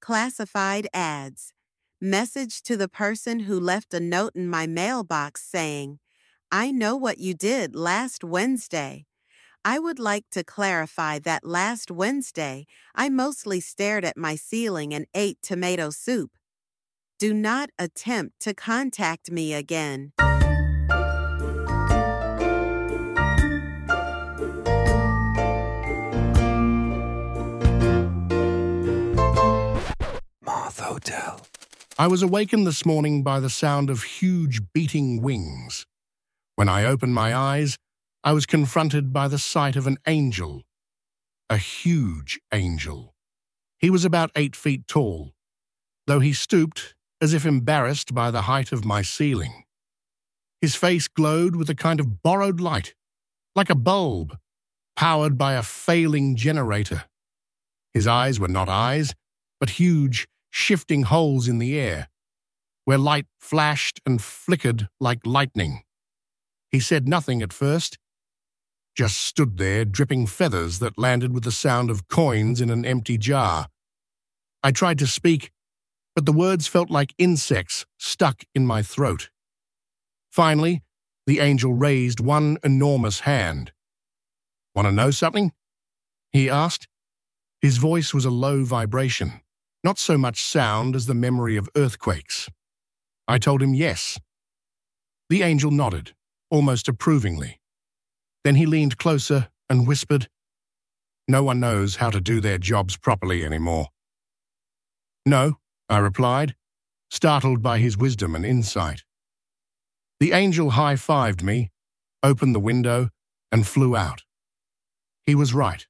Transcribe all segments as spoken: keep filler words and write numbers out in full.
Classified ads. Message to the person who left a note in my mailbox saying, I know what you did last Wednesday. I would like to clarify that last Wednesday, I mostly stared at my ceiling and ate tomato soup. Do not attempt to contact me again. Moth Hotel. I was awakened this morning by the sound of huge beating wings. When I opened my eyes, I was confronted by the sight of an angel. A huge angel. He was about eight feet tall, though he stooped as if embarrassed by the height of my ceiling. His face glowed with a kind of borrowed light, like a bulb, powered by a failing generator. His eyes were not eyes, but huge, shifting holes in the air, where light flashed and flickered like lightning. He said nothing at first, just stood there dripping feathers that landed with the sound of coins in an empty jar. I tried to speak, but the words felt like insects stuck in my throat. Finally, the angel raised one enormous hand. Want to know something? He asked. His voice was a low vibration, not so much sound as the memory of earthquakes. I told him yes. The angel nodded, almost approvingly. Then he leaned closer and whispered, No one knows how to do their jobs properly anymore. No, I replied, startled by his wisdom and insight. The angel high-fived me, opened the window, and flew out. He was right.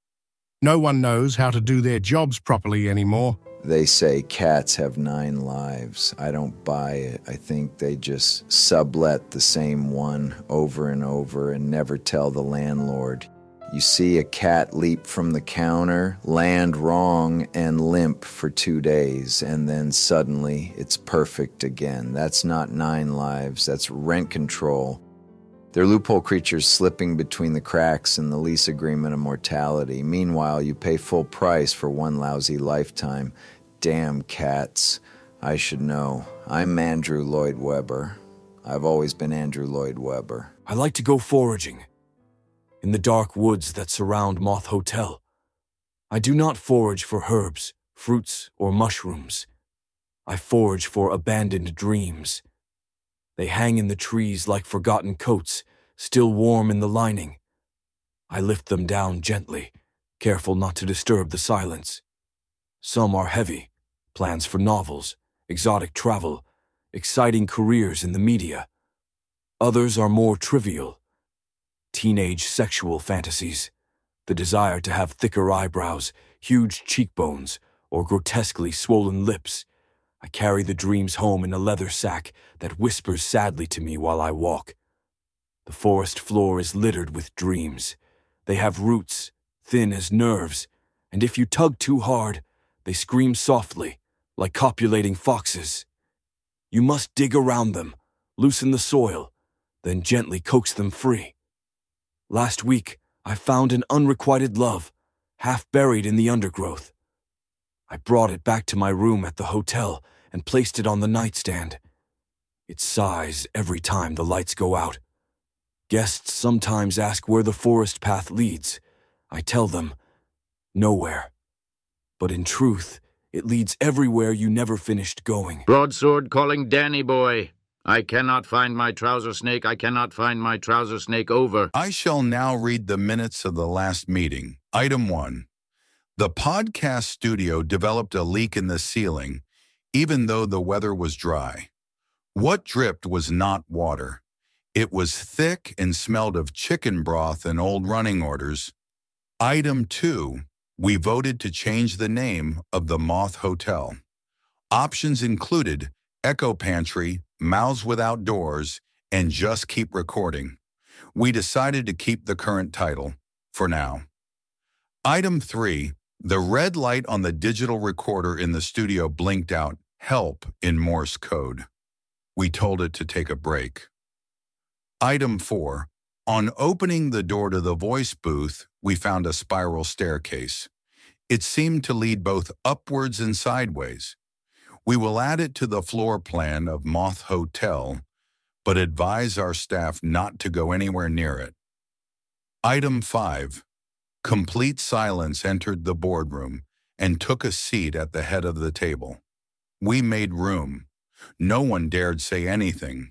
No one knows how to do their jobs properly anymore. They say cats have nine lives. I don't buy it. I think they just sublet the same one over and over and never tell the landlord. You see a cat leap from the counter, land wrong, and limp for two days, and then suddenly it's perfect again. That's not nine lives. That's rent control. They're loophole creatures slipping between the cracks in the lease agreement of mortality. Meanwhile, you pay full price for one lousy lifetime. Damn cats. I should know. I'm Andrew Lloyd Webber. I've always been Andrew Lloyd Webber. I like to go foraging in the dark woods that surround Moth Hotel. I do not forage for herbs, fruits, or mushrooms. I forage for abandoned dreams. They hang in the trees like forgotten coats, still warm in the lining. I lift them down gently, careful not to disturb the silence. Some are heavy, plans for novels, exotic travel, exciting careers in the media. Others are more trivial. Teenage sexual fantasies, the desire to have thicker eyebrows, huge cheekbones, or grotesquely swollen lips. I carry the dreams home in a leather sack that whispers sadly to me while I walk. The forest floor is littered with dreams. They have roots, thin as nerves, and if you tug too hard, they scream softly, like copulating foxes. You must dig around them, loosen the soil, then gently coax them free. Last week, I found an unrequited love, half buried in the undergrowth. I brought it back to my room at the hotel and placed it on the nightstand. It sighs every time the lights go out. Guests sometimes ask where the forest path leads. I tell them, nowhere. But in truth, it leads everywhere you never finished going. Broadsword calling Danny boy. I cannot find my trouser snake. I cannot find my trouser snake over. I shall now read the minutes of the last meeting. Item one. The podcast studio developed a leak in the ceiling, even though the weather was dry. What dripped was not water. It was thick and smelled of chicken broth and old running orders. Item two. We voted to change the name of the Moth Hotel. Options included Echo Pantry, Mouths Without Doors, and Just Keep Recording. We decided to keep the current title, for now. Item three. The red light on the digital recorder in the studio blinked out, help, in Morse code. We told it to take a break. Item four. On opening the door to the voice booth, we found a spiral staircase. It seemed to lead both upwards and sideways. We will add it to the floor plan of Moth Hotel, but advise our staff not to go anywhere near it. Item five. Complete silence entered the boardroom and took a seat at the head of the table. We made room. No one dared say anything.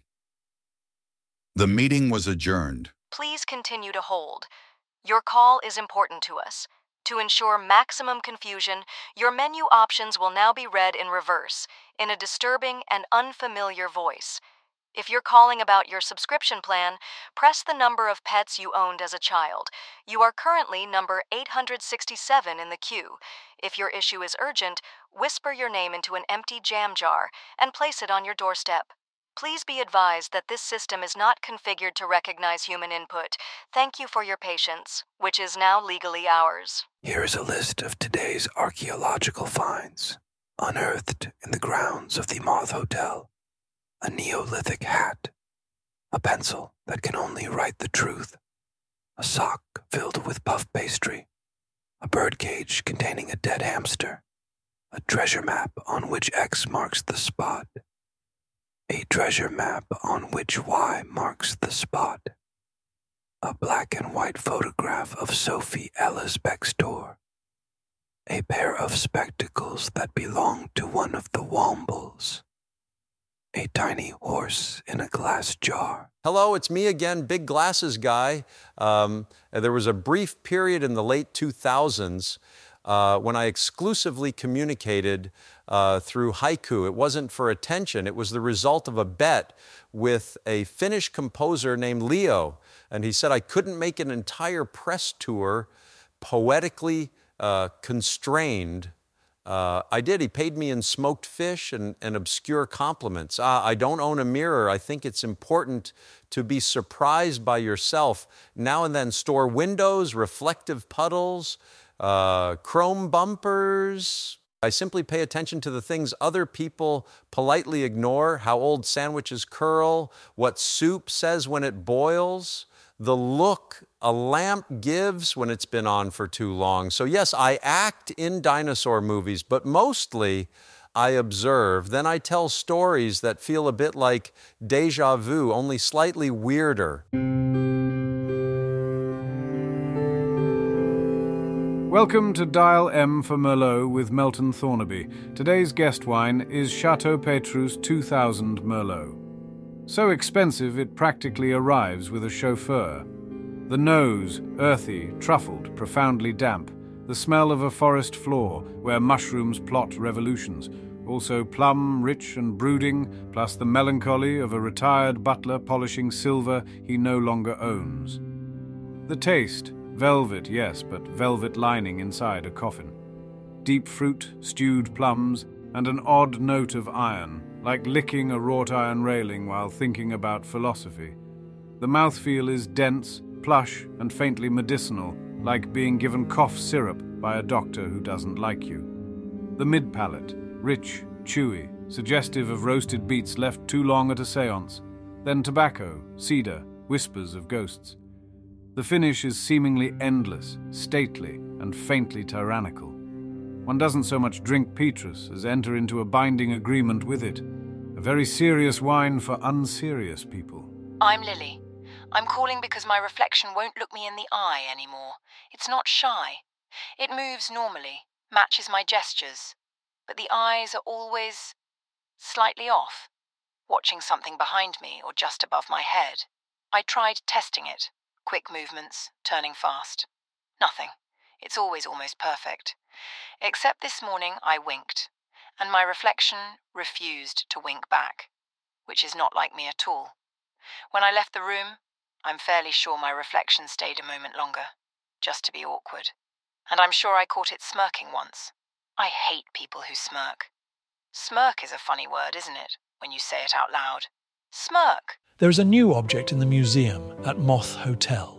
The meeting was adjourned. Please continue to hold. Your call is important to us. To ensure maximum confusion, your menu options will now be read in reverse, in a disturbing and unfamiliar voice. If you're calling about your subscription plan, press the number of pets you owned as a child. You are currently number eight hundred sixty-seven in the queue. If your issue is urgent, whisper your name into an empty jam jar and place it on your doorstep. Please be advised that this system is not configured to recognize human input. Thank you for your patience, which is now legally ours. Here is a list of today's archaeological finds, unearthed in the grounds of the Moth Hotel. A Neolithic hat, a pencil that can only write the truth, a sock filled with puff pastry, a birdcage containing a dead hamster, a treasure map on which X marks the spot, a treasure map on which Y marks the spot, a black and white photograph of Sophie Ellis Bextor, a pair of spectacles that belonged to one of the Wombles, a tiny horse in a glass jar. Hello, it's me again, Big Glasses Guy. Um, there was a brief period in the late two thousands uh, when I exclusively communicated uh, through haiku. It wasn't for attention. It was the result of a bet with a Finnish composer named Leo. And he said I couldn't make an entire press tour poetically uh, constrained. Uh, I did. He paid me in smoked fish and, and obscure compliments. Uh, I don't own a mirror. I think it's important to be surprised by yourself. Now and then store windows, reflective puddles, uh, chrome bumpers. I simply pay attention to the things other people politely ignore, how old sandwiches curl, what soup says when it boils, the look a lamp gives when it's been on for too long. So yes, I act in dinosaur movies, but mostly I observe. Then I tell stories that feel a bit like déjà vu, only slightly weirder. Welcome to Dial M for Merlot with Melton Thornaby. Today's guest wine is Chateau Petrus two thousand Merlot. So expensive it practically arrives with a chauffeur. The nose, earthy, truffled, profoundly damp. The smell of a forest floor where mushrooms plot revolutions. Also plum, rich and brooding, plus the melancholy of a retired butler polishing silver he no longer owns. The taste, velvet, yes, but velvet lining inside a coffin. Deep fruit, stewed plums, and an odd note of iron, like licking a wrought iron railing while thinking about philosophy. The mouthfeel is dense, plush, and faintly medicinal, like being given cough syrup by a doctor who doesn't like you. The mid-palate, rich, chewy, suggestive of roasted beets left too long at a séance. Then tobacco, cedar, whispers of ghosts. The finish is seemingly endless, stately, and faintly tyrannical. One doesn't so much drink Petrus as enter into a binding agreement with it. A very serious wine for unserious people. I'm Lily. I'm calling because my reflection won't look me in the eye anymore. It's not shy. It moves normally, matches my gestures, but the eyes are always slightly off, watching something behind me or just above my head. I tried testing it. Quick movements, turning fast. Nothing. It's always almost perfect. Except this morning I winked, and my reflection refused to wink back, which is not like me at all. When I left the room, I'm fairly sure my reflection stayed a moment longer, just to be awkward. And I'm sure I caught it smirking once. I hate people who smirk. Smirk is a funny word, isn't it, when you say it out loud? Smirk. There is a new object in the museum at Moth Hotel.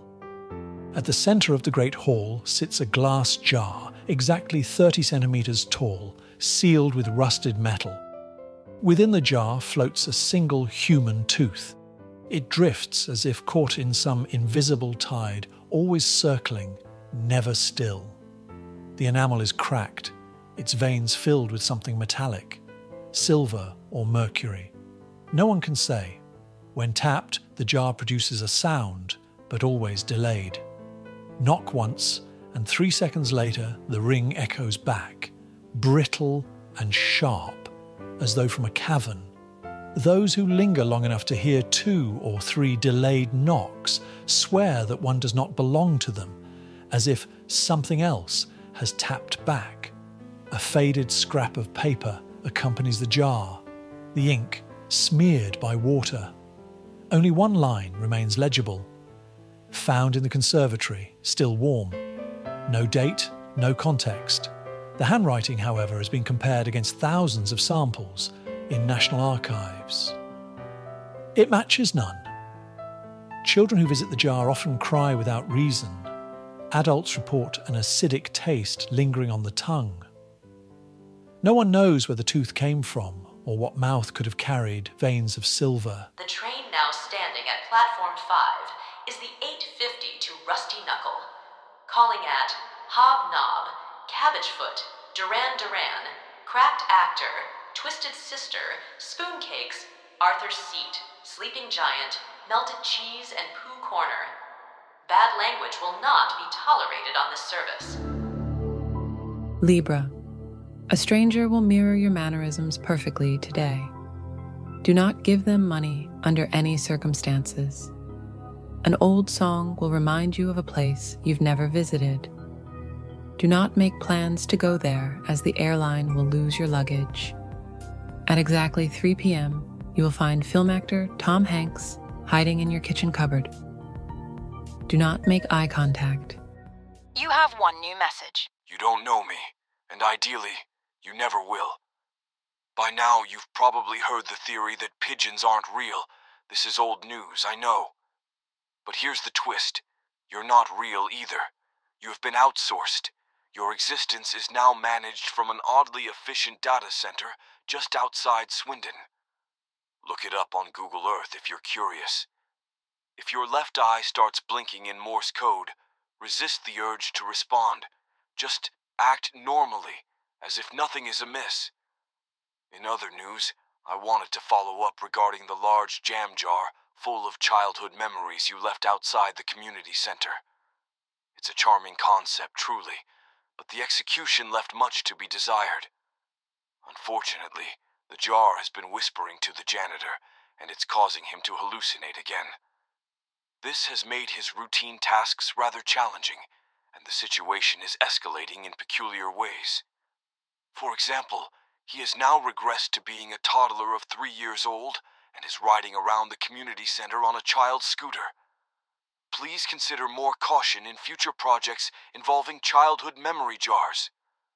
At the centre of the Great Hall sits a glass jar, exactly thirty centimetres tall, sealed with rusted metal. Within the jar floats a single human tooth. It drifts as if caught in some invisible tide, always circling, never still. The enamel is cracked, its veins filled with something metallic, silver or mercury. No one can say. When tapped, the jar produces a sound, but always delayed. Knock once, and three seconds later, the ring echoes back, brittle and sharp, as though from a cavern. Those who linger long enough to hear two or three delayed knocks swear that one does not belong to them, as if something else has tapped back. A faded scrap of paper accompanies the jar, the ink smeared by water. Only one line remains legible. Found in the conservatory, still warm. No date, no context. The handwriting, however, has been compared against thousands of samples in National Archives. It matches none. Children who visit the jar often cry without reason. Adults report an acidic taste lingering on the tongue. No one knows where the tooth came from or what mouth could have carried veins of silver. The train now standing at platform five is the eight fifty to Rusty Knuckle. Calling at Hobnob, Cabbagefoot, Duran Duran, Cracked Actor, Twisted Sister, Spoon Cakes, Arthur's Seat, Sleeping Giant, Melted Cheese, and Pooh Corner. Bad language will not be tolerated on this service. Libra. A stranger will mirror your mannerisms perfectly today. Do not give them money under any circumstances. An old song will remind you of a place you've never visited. Do not make plans to go there, as the airline will lose your luggage. At exactly three p.m., you will find film actor Tom Hanks hiding in your kitchen cupboard. Do not make eye contact. You have one new message. You don't know me, and ideally, you never will. By now, you've probably heard the theory that pigeons aren't real. This is old news, I know. But here's the twist. You're not real either. You have been outsourced. Your existence is now managed from an oddly efficient data center just outside Swindon. Look it up on Google Earth if you're curious. If your left eye starts blinking in Morse code, resist the urge to respond. Just act normally, as if nothing is amiss. In other news, I wanted to follow up regarding the large jam jar full of childhood memories you left outside the community center. It's a charming concept, truly, but the execution left much to be desired. Unfortunately, the jar has been whispering to the janitor, and it's causing him to hallucinate again. This has made his routine tasks rather challenging, and the situation is escalating in peculiar ways. For example, he has now regressed to being a toddler of three years old and is riding around the community center on a child's scooter. Please consider more caution in future projects involving childhood memory jars.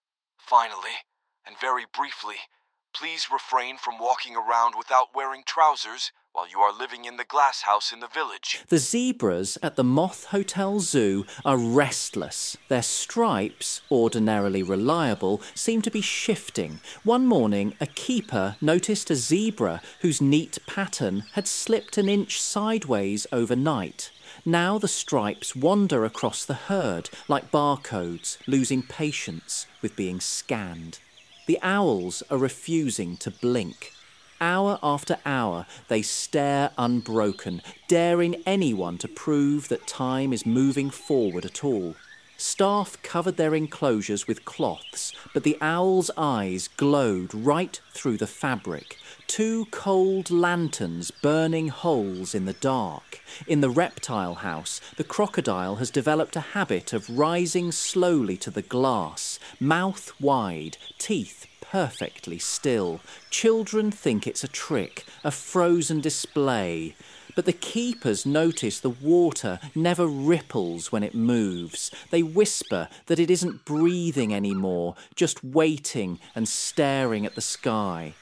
Finally, and very briefly, please refrain from walking around without wearing trousers while you are living in the glass house in the village. The zebras at the Moth Hotel Zoo are restless. Their stripes, ordinarily reliable, seem to be shifting. One morning, a keeper noticed a zebra whose neat pattern had slipped an inch sideways overnight. Now the stripes wander across the herd like barcodes, losing patience with being scanned. The owls are refusing to blink. Hour after hour, they stare unbroken, daring anyone to prove that time is moving forward at all. Staff covered their enclosures with cloths, but the owls' eyes glowed right through the fabric. Two cold lanterns burning holes in the dark. In the reptile house, the crocodile has developed a habit of rising slowly to the glass, mouth wide, teeth perfectly still. Children think it's a trick, a frozen display. But the keepers notice the water never ripples when it moves. They whisper that it isn't breathing anymore, just waiting and staring at the sky.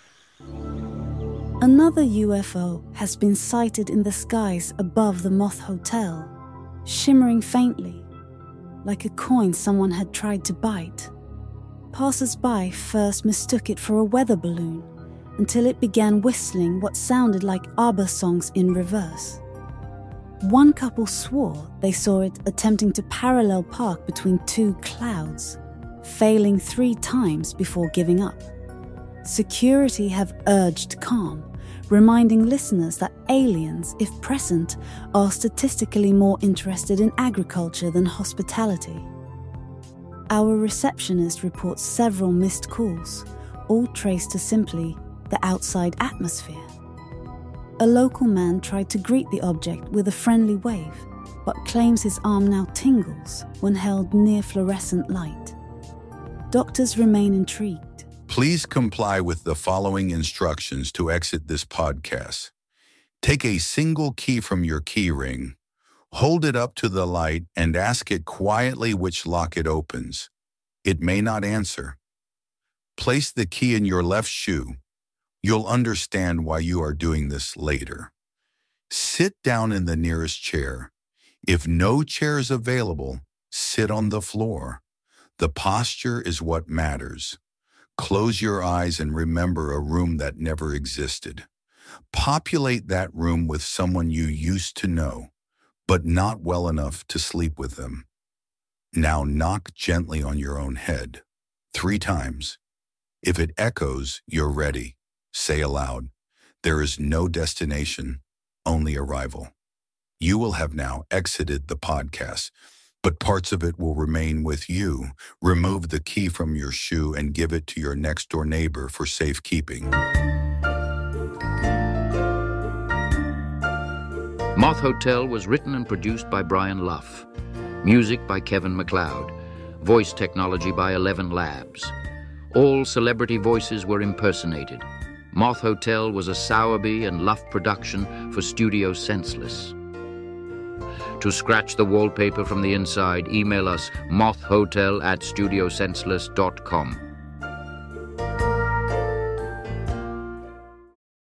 Another U F O has been sighted in the skies above the Moth Hotel, shimmering faintly, like a coin someone had tried to bite. Passers-by first mistook it for a weather balloon, until it began whistling what sounded like ABBA songs in reverse. One couple swore they saw it attempting to parallel park between two clouds, failing three times before giving up. Security have urged calm, reminding listeners that aliens, if present, are statistically more interested in agriculture than hospitality. Our receptionist reports several missed calls, all traced to simply the outside atmosphere. A local man tried to greet the object with a friendly wave, but claims his arm now tingles when held near fluorescent light. Doctors remain intrigued. Please comply with the following instructions to exit this podcast. Take a single key from your key ring, hold it up to the light, and ask it quietly which lock it opens. It may not answer. Place the key in your left shoe. You'll understand why you are doing this later. Sit down in the nearest chair. If no chair is available, sit on the floor. The posture is what matters. Close your eyes and remember a room that never existed. Populate that room with someone you used to know, but not well enough to sleep with them. Now knock gently on your own head, three times. If it echoes, you're ready. Say aloud, there is no destination, only arrival. You will have now exited the podcast, but parts of it will remain with you. Remove the key from your shoe and give it to your next-door neighbor for safekeeping. Moth Hotel was written and produced by Brian Luff. Music by Kevin MacLeod. Voice technology by Eleven Labs. All celebrity voices were impersonated. Moth Hotel was a Sowerby and Luff production for Studio Senseless. To scratch the wallpaper from the inside, email us mothhotel at studiosenseless dot com.